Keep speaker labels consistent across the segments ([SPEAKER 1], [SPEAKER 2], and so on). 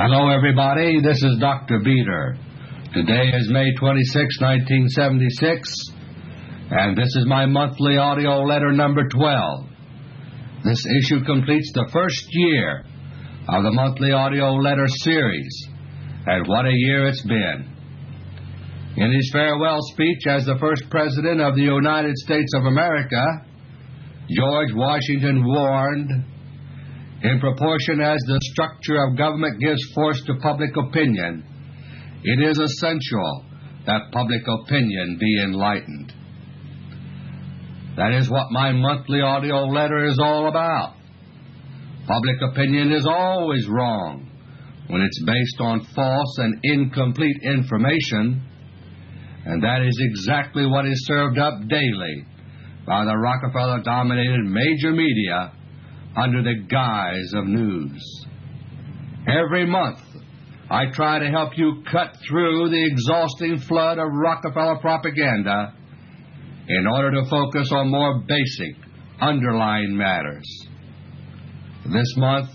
[SPEAKER 1] Hello everybody, this is Dr. Beter. Today is May 26, 1976, and this is my monthly audio letter number 12. This issue completes the first year of the monthly audio letter series, and what a year it's been. In his farewell speech as the first President of the United States of America, George Washington warned, "In proportion as the structure of government gives force to public opinion, it is essential that public opinion be enlightened." That is what my monthly audio letter is all about. Public opinion is always wrong when it's based on false and incomplete information, and that is exactly what is served up daily by the Rockefeller-dominated major media under the guise of news. Every month, I try to help you cut through the exhausting flood of Rockefeller propaganda in order to focus on more basic, underlying matters. This month,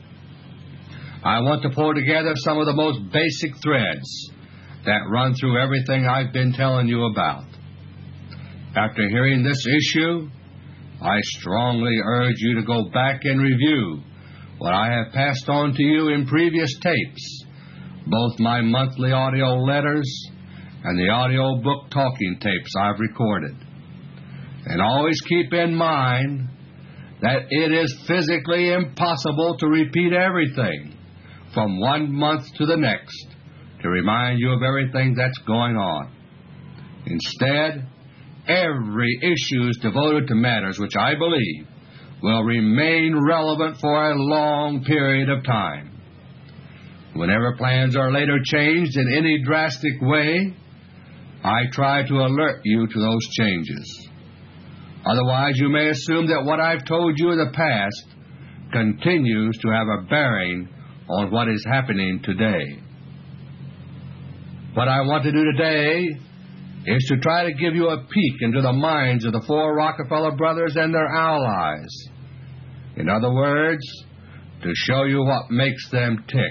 [SPEAKER 1] I want to pull together some of the most basic threads that run through everything I've been telling you about. After hearing this issue, I strongly urge you to go back and review what I have passed on to you in previous tapes, both my monthly audio letters and the audio book talking tapes I've recorded. And always keep in mind that it is physically impossible to repeat everything from one month to the next to remind you of everything that's going on. Instead, every issue is devoted to matters which I believe will remain relevant for a long period of time. Whenever plans are later changed in any drastic way, I try to alert you to those changes. Otherwise, you may assume that what I've told you in the past continues to have a bearing on what is happening today. What I want to do today is to try to give you a peek into the minds of the four Rockefeller brothers and their allies. In other words, to show you what makes them tick.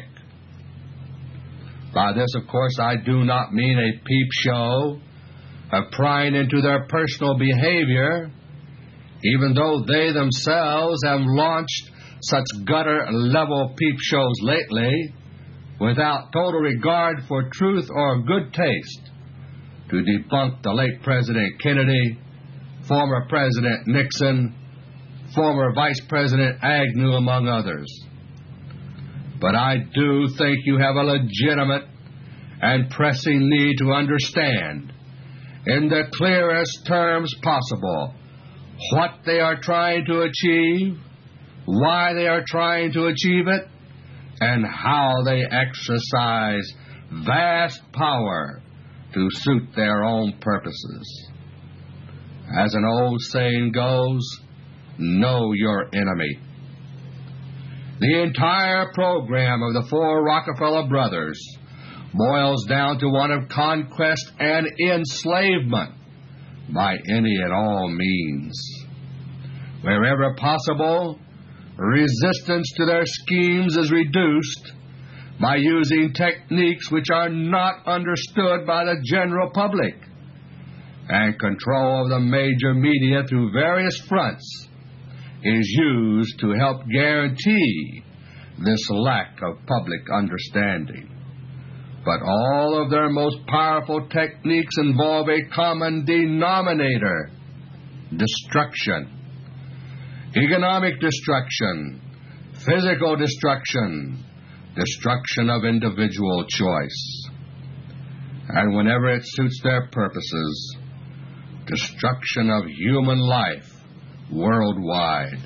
[SPEAKER 1] By this, of course, I do not mean a peep show of prying into their personal behavior, even though they themselves have launched such gutter-level peep shows lately without total regard for truth or good taste, to debunk the late President Kennedy, former President Nixon, former Vice President Agnew, among others. But I do think you have a legitimate and pressing need to understand, in the clearest terms possible, what they are trying to achieve, why they are trying to achieve it, and how they exercise vast power to suit their own purposes. As an old saying goes, know your enemy. The entire program of the four Rockefeller brothers boils down to one of conquest and enslavement by any and all means. Wherever possible, resistance to their schemes is reduced by using techniques which are not understood by the general public, and control of the major media through various fronts is used to help guarantee this lack of public understanding. But all of their most powerful techniques involve a common denominator: destruction. Economic destruction, physical destruction, destruction of individual choice, and whenever it suits their purposes, destruction of human life worldwide.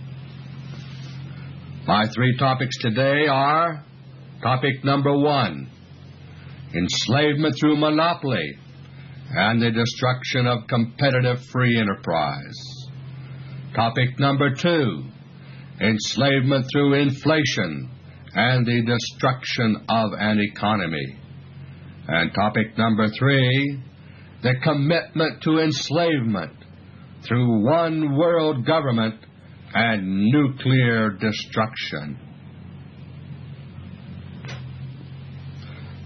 [SPEAKER 1] My three topics today are: topic number 1, enslavement through monopoly and the destruction of competitive free enterprise. Topic number 2, enslavement through inflation and the destruction of an economy. And topic number 3, the commitment to enslavement through one world government and nuclear destruction.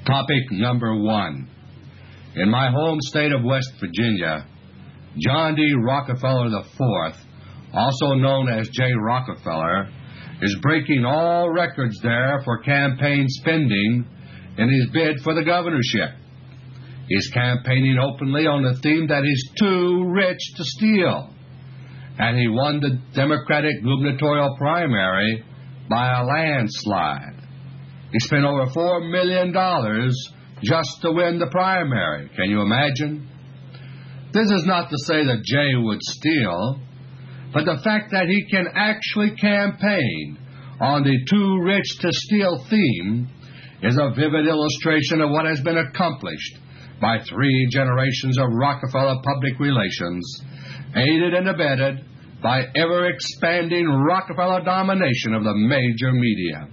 [SPEAKER 1] Topic number 1. In my home state of West Virginia, John D. Rockefeller IV, also known as J. Rockefeller, is breaking all records there for campaign spending in his bid for the governorship. He's campaigning openly on the theme that he's too rich to steal, and he won the Democratic gubernatorial primary by a landslide. He spent over $4 million just to win the primary. Can you imagine? This is not to say that Jay would steal, but the fact that he can actually campaign on the too rich to steal theme is a vivid illustration of what has been accomplished by 3 generations of Rockefeller public relations, aided and abetted by ever-expanding Rockefeller domination of the major media.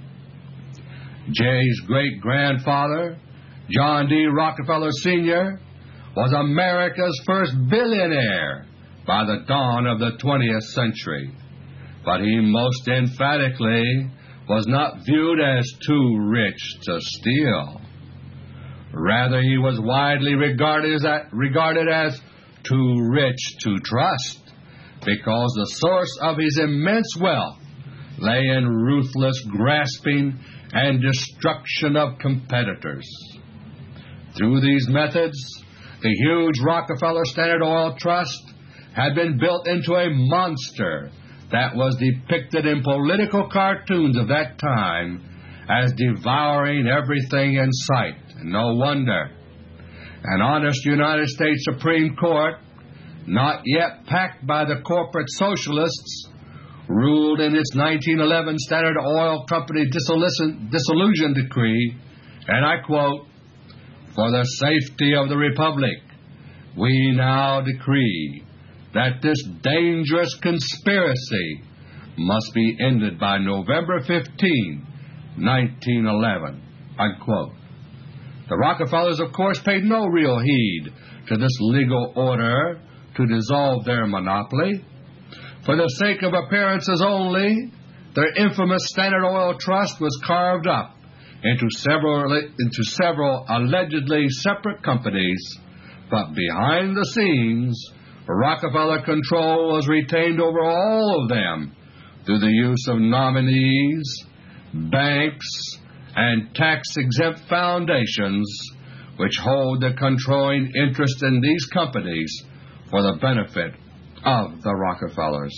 [SPEAKER 1] Jay's great-grandfather, John D. Rockefeller Sr., was America's first billionaire by the dawn of the 20th century, but he most emphatically was not viewed as too rich to steal. Rather, he was widely regarded as too rich to trust, because the source of his immense wealth lay in ruthless grasping and destruction of competitors. Through these methods, the huge Rockefeller Standard Oil Trust had been built into a monster that was depicted in political cartoons of that time as devouring everything in sight. And no wonder. An honest United States Supreme Court, not yet packed by the corporate socialists, ruled in its 1911 Standard Oil Company dissolution decree, and I quote, "For the safety of the Republic, we now decree that this dangerous conspiracy must be ended by November 15, 1911, unquote. The Rockefellers, of course, paid no real heed to this legal order to dissolve their monopoly. For the sake of appearances only, their infamous Standard Oil Trust was carved up into several allegedly separate companies, but behind the scenes, Rockefeller control was retained over all of them through the use of nominees, banks, and tax-exempt foundations which hold the controlling interest in these companies for the benefit of the Rockefellers.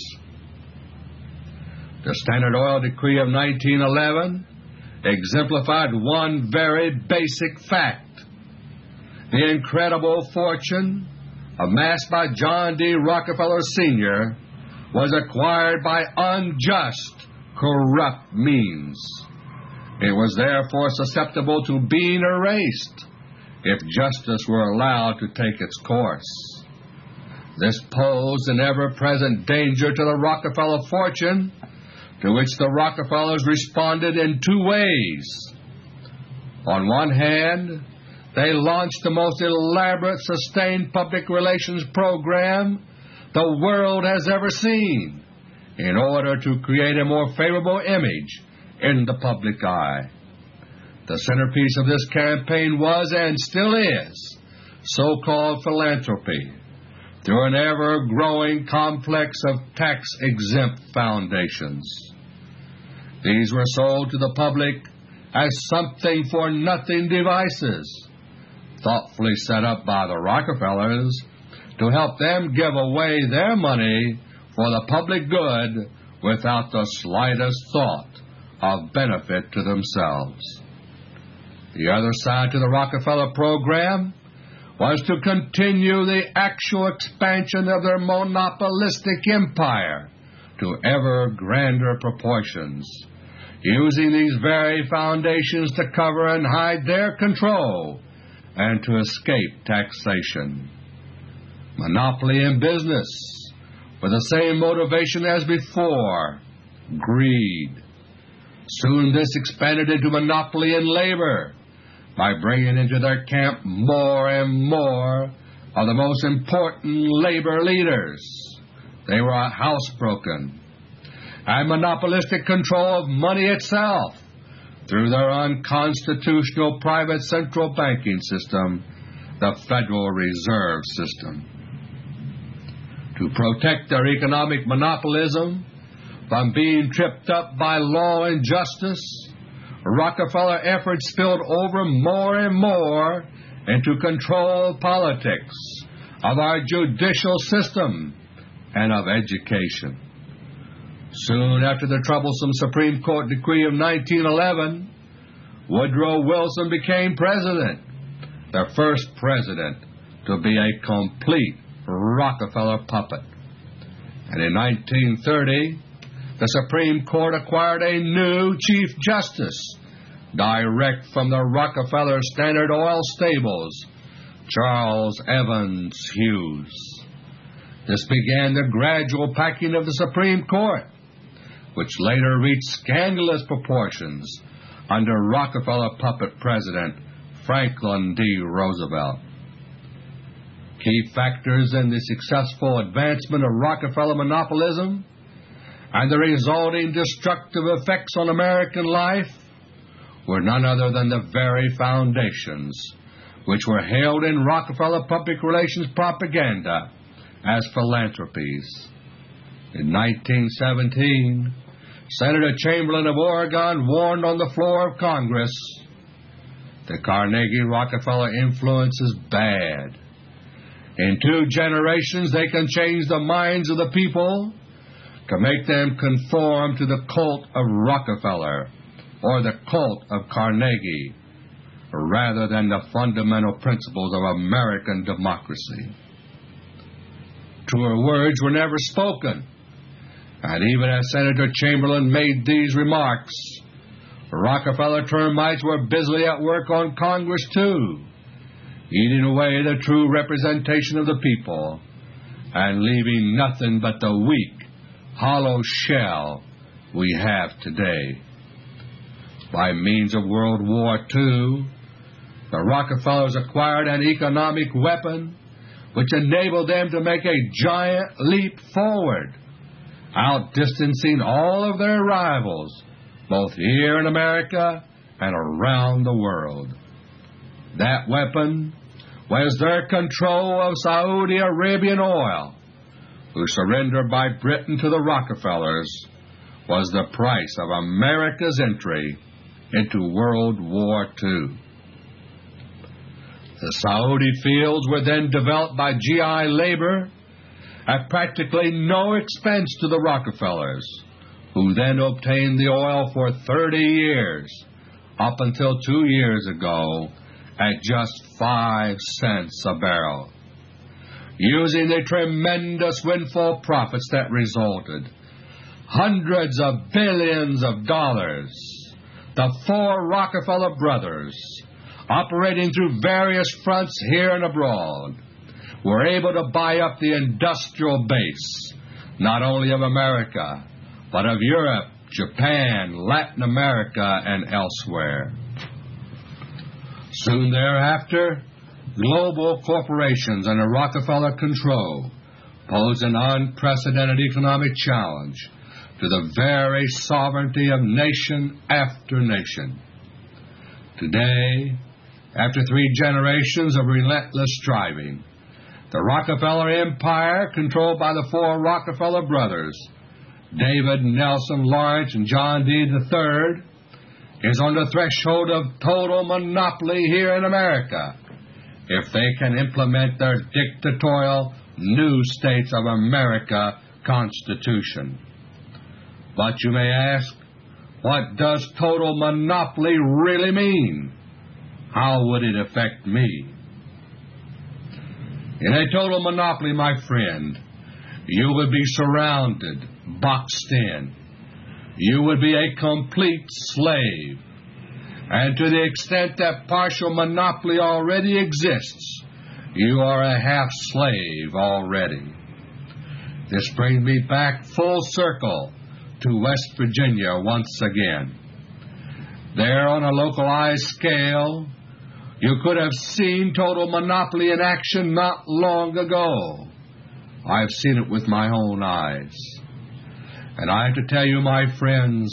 [SPEAKER 1] The Standard Oil Decree of 1911 exemplified one very basic fact. The incredible fortune amassed by John D. Rockefeller Sr. was acquired by unjust, corrupt means. It was therefore susceptible to being erased if justice were allowed to take its course. This posed an ever-present danger to the Rockefeller fortune, to which the Rockefellers responded in 2 ways. On one hand, they launched the most elaborate sustained public relations program the world has ever seen in order to create a more favorable image in the public eye. The centerpiece of this campaign was, and still is, so-called philanthropy, through an ever-growing complex of tax-exempt foundations. These were sold to the public as something-for-nothing devices, thoughtfully set up by the Rockefellers to help them give away their money for the public good without the slightest thought of benefit to themselves. The other side to the Rockefeller program was to continue the actual expansion of their monopolistic empire to ever grander proportions, using these very foundations to cover and hide their control and to escape taxation. Monopoly in business, with the same motivation as before, greed. Soon this expanded into monopoly in labor, by bringing into their camp more and more of the most important labor leaders. They were housebroken. And monopolistic control of money itself, through their unconstitutional private central banking system, the Federal Reserve System. To protect their economic monopolism from being tripped up by law and justice, Rockefeller efforts spilled over more and more into controlled politics of our judicial system and of education. Soon after the troublesome Supreme Court decree of 1911, Woodrow Wilson became president, the first president to be a complete Rockefeller puppet. And in 1930, the Supreme Court acquired a new Chief Justice, direct from the Rockefeller Standard Oil stables, Charles Evans Hughes. This began the gradual packing of the Supreme Court, which later reached scandalous proportions under Rockefeller puppet President Franklin D. Roosevelt. Key factors in the successful advancement of Rockefeller monopolism and the resulting destructive effects on American life were none other than the very foundations which were hailed in Rockefeller public relations propaganda as philanthropies. In 1917, Senator Chamberlain of Oregon warned on the floor of Congress, "The Carnegie-Rockefeller influence is bad. In 2 generations they can change the minds of the people to make them conform to the cult of Rockefeller or the cult of Carnegie, rather than the fundamental principles of American democracy." Truer words were never spoken, and even as Senator Chamberlain made these remarks, Rockefeller termites were busily at work on Congress too, eating away the true representation of the people and leaving nothing but the weak, hollow shell we have today. By means of World War II, the Rockefellers acquired an economic weapon which enabled them to make a giant leap forward, outdistancing all of their rivals, both here in America and around the world. That weapon was their control of Saudi Arabian oil, whose surrender by Britain to the Rockefellers was the price of America's entry into World War II. The Saudi fields were then developed by GI labor at practically no expense to the Rockefellers, who then obtained the oil for 30 years, up until 2 years ago, at just 5 cents a barrel. Using the tremendous windfall profits that resulted, hundreds of billions of dollars, the 4 Rockefeller brothers, operating through various fronts here and abroad, were able to buy up the industrial base, not only of America, but of Europe, Japan, Latin America, and elsewhere. Soon thereafter, global corporations under Rockefeller control posed an unprecedented economic challenge to the very sovereignty of nation after nation. Today, after 3 generations of relentless striving, the Rockefeller Empire, controlled by the 4 Rockefeller brothers, David, Nelson, Lawrence, and John D. III, is on the threshold of total monopoly here in America if they can implement their dictatorial New States of America Constitution. But you may ask, what does total monopoly really mean? How would it affect me? In a total monopoly, my friend, you would be surrounded, boxed in. You would be a complete slave. And to the extent that partial monopoly already exists, you are a half-slave already. This brings me back full circle to West Virginia once again. There, on a localized scale, you could have seen total monopoly in action not long ago. I've seen it with my own eyes. And I have to tell you, my friends,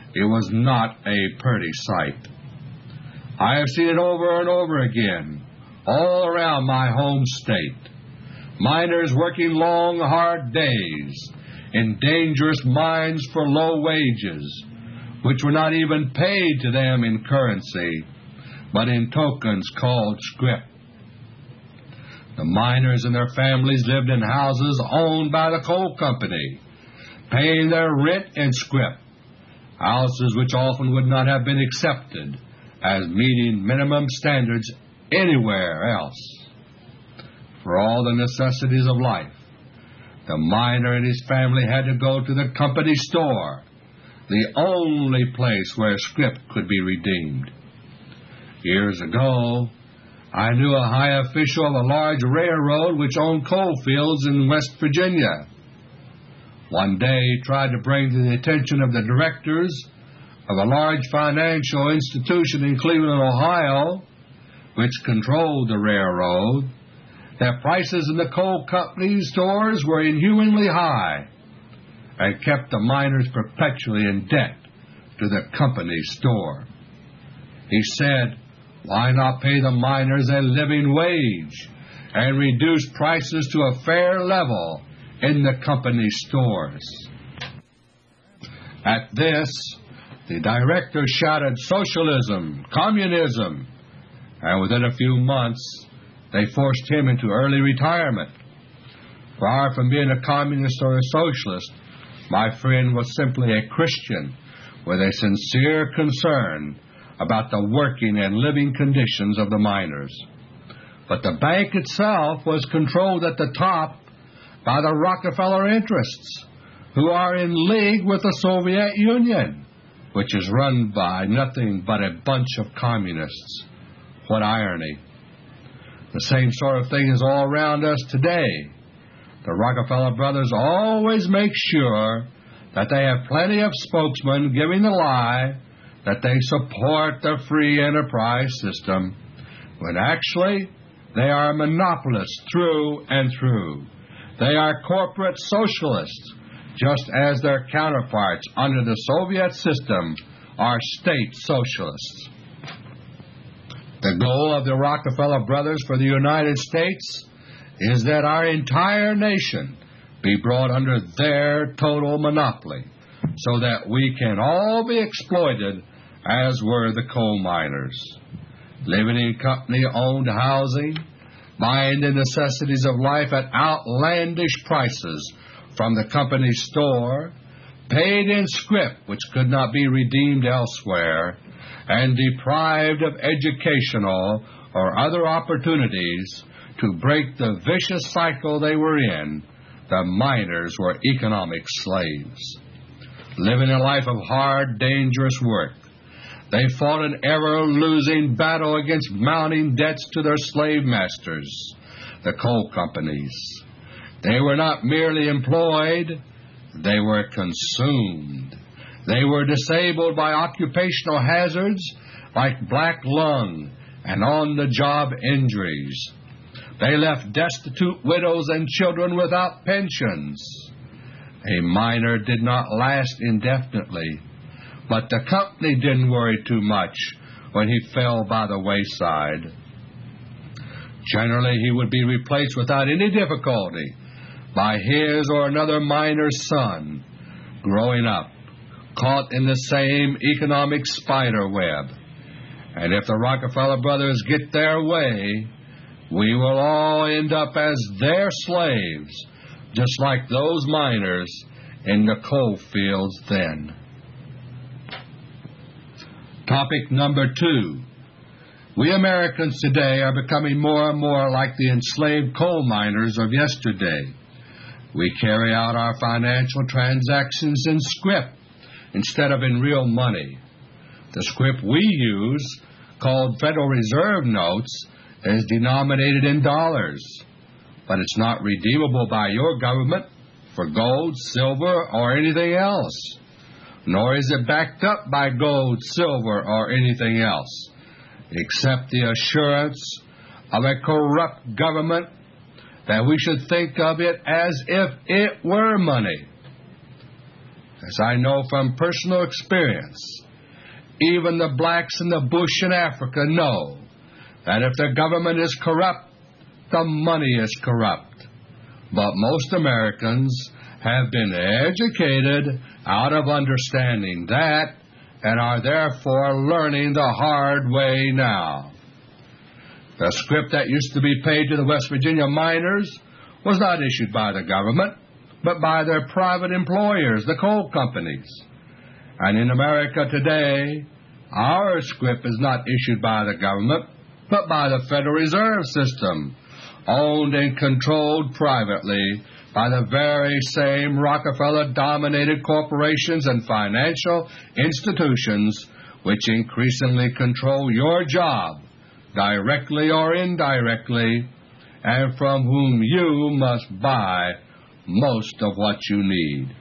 [SPEAKER 1] It was not a pretty sight. I have seen it over and over again, all around my home state. Miners working long, hard days in dangerous mines for low wages, which were not even paid to them in currency, but in tokens called scrip. The miners and their families lived in houses owned by the coal company, paying their rent in scrip, houses which often would not have been accepted as meeting minimum standards anywhere else. For all the necessities of life, the miner and his family had to go to the company store, the only place where scrip could be redeemed. Years ago, I knew a high official of a large railroad which owned coal fields in West Virginia. One day he tried to bring to the attention of the directors of a large financial institution in Cleveland, Ohio, which controlled the railroad, that prices in the coal company stores were inhumanly high and kept the miners perpetually in debt to the company store. He said, "Why not pay the miners a living wage and reduce prices to a fair level in the company stores?" At this, the director shouted, "Socialism! Communism!" And within a few months, they forced him into early retirement. Far from being a communist or a socialist, my friend was simply a Christian with a sincere concern about the working and living conditions of the miners. But the bank itself was controlled at the top by the Rockefeller interests, who are in league with the Soviet Union, which is run by nothing but a bunch of communists. What irony. The same sort of thing is all around us today. The Rockefeller brothers always make sure that they have plenty of spokesmen giving the lie that they support the free enterprise system, when actually they are monopolists through and through. They are corporate socialists, just as their counterparts under the Soviet system are state socialists. The goal of the Rockefeller brothers for the United States is that our entire nation be brought under their total monopoly, so that we can all be exploited as were the coal miners, living in company-owned housing, buying the necessities of life at outlandish prices from the company store, paid in scrip which could not be redeemed elsewhere, and deprived of educational or other opportunities to break the vicious cycle they were in. The miners were economic slaves, living a life of hard, dangerous work. They fought an ever-losing battle against mounting debts to their slave masters, the coal companies. They were not merely employed, they were consumed. They were disabled by occupational hazards like black lung and on-the-job injuries. They left destitute widows and children without pensions. A miner did not last indefinitely, but the company didn't worry too much when he fell by the wayside. Generally, he would be replaced without any difficulty by his or another miner's son, growing up, caught in the same economic spider web. And if the Rockefeller brothers get their way, we will all end up as their slaves, just like those miners in the coal fields then. Topic number 2. We Americans today are becoming more and more like the enslaved coal miners of yesterday. We carry out our financial transactions in scrip instead of in real money. The scrip we use, called Federal Reserve notes, is denominated in dollars, but it's not redeemable by your government for gold, silver, or anything else, nor is it backed up by gold, silver, or anything else, except the assurance of a corrupt government that we should think of it as if it were money. as I know from personal experience, even the blacks in the bush in Africa know that if the government is corrupt, the money is corrupt. But most Americans have been educated out of understanding that and are therefore learning the hard way now. The scrip that used to be paid to the West Virginia miners was not issued by the government, but by their private employers, the coal companies. And in America today, our scrip is not issued by the government, but by the Federal Reserve System, owned and controlled privately by the very same Rockefeller-dominated corporations and financial institutions which increasingly control your job, directly or indirectly, and from whom you must buy most of what you need.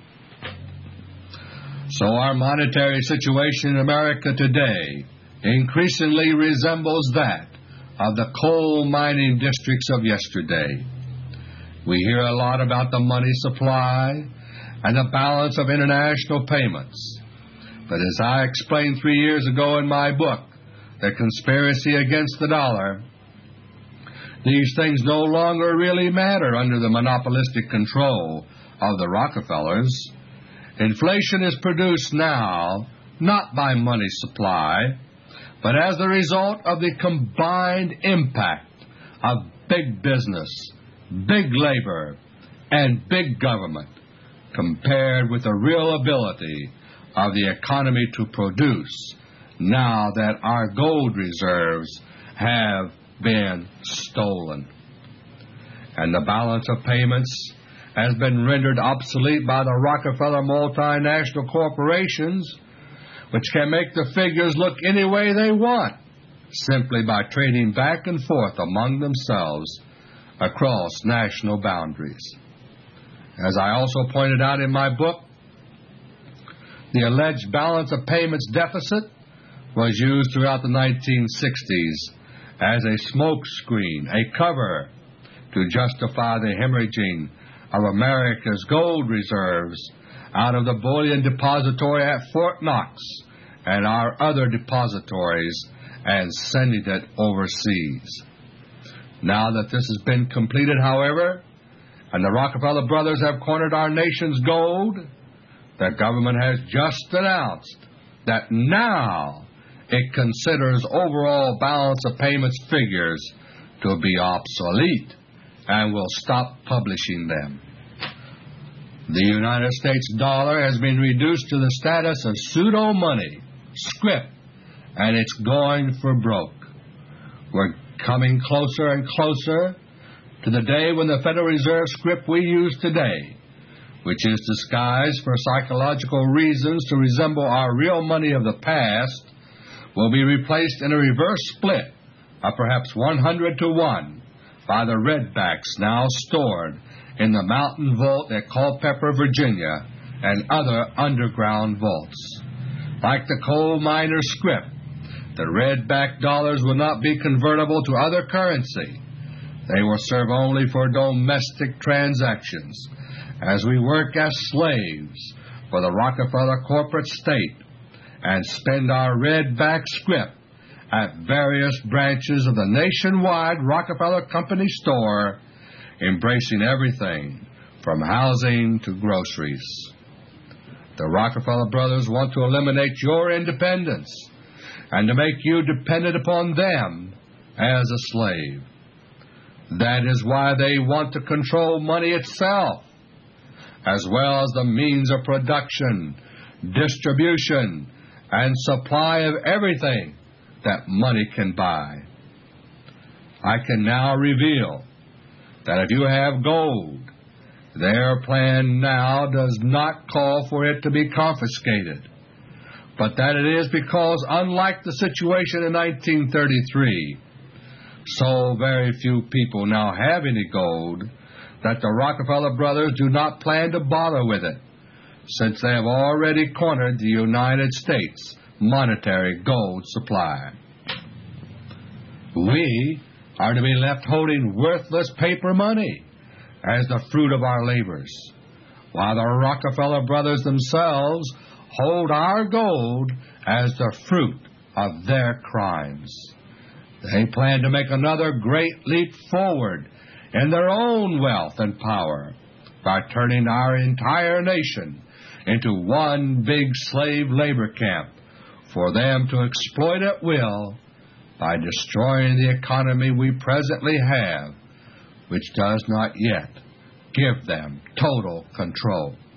[SPEAKER 1] So our monetary situation in America today increasingly resembles that of the coal mining districts of yesterday. We hear a lot about the money supply and the balance of international payments. But as I explained 3 years ago in my book, The Conspiracy Against the Dollar, these things no longer really matter under the monopolistic control of the Rockefellers. Inflation is produced now not by money supply, but as the result of the combined impact of big business, big labor, and big government, compared with the real ability of the economy to produce, now that our gold reserves have been stolen. And the balance of payments has been rendered obsolete by the Rockefeller multinational corporations, which can make the figures look any way they want, simply by trading back and forth among themselves across national boundaries. As I also pointed out in my book, the alleged balance of payments deficit was used throughout the 1960s as a smokescreen, a cover, to justify the hemorrhaging of America's gold reserves out of the bullion depository at Fort Knox and our other depositories and sending it overseas. Now that this has been completed, however, and the Rockefeller brothers have cornered our nation's gold, the government has just announced that now it considers overall balance of payments figures to be obsolete and will stop publishing them. The United States dollar has been reduced to the status of pseudo-money, scrip, and it's going for broke. We're coming closer and closer to the day when the Federal Reserve scrip we use today, which is disguised for psychological reasons to resemble our real money of the past, will be replaced in a reverse split of perhaps 100 to 1 by the redbacks now stored in the Mountain Vault at Culpeper, Virginia, and other underground vaults. Like the coal miner scrip, the redback dollars will not be convertible to other currency. They will serve only for domestic transactions, as we work as slaves for the Rockefeller corporate state and spend our redback scrip at various branches of the nationwide Rockefeller Company store, embracing everything from housing to groceries. The Rockefeller brothers want to eliminate your independence and to make you dependent upon them as a slave. That is why they want to control money itself, as well as the means of production, distribution, and supply of everything that money can buy. I can now reveal that if you have gold, their plan now does not call for it to be confiscated, but that it is because, unlike the situation in 1933, so very few people now have any gold that the Rockefeller brothers do not plan to bother with it, since they have already cornered the United States monetary gold supply. We are to be left holding worthless paper money as the fruit of our labors, while the Rockefeller brothers themselves hold our gold as the fruit of their crimes. They plan to make another great leap forward in their own wealth and power by turning our entire nation into one big slave labor camp for them to exploit at will by destroying the economy we presently have, which does not yet give them total control.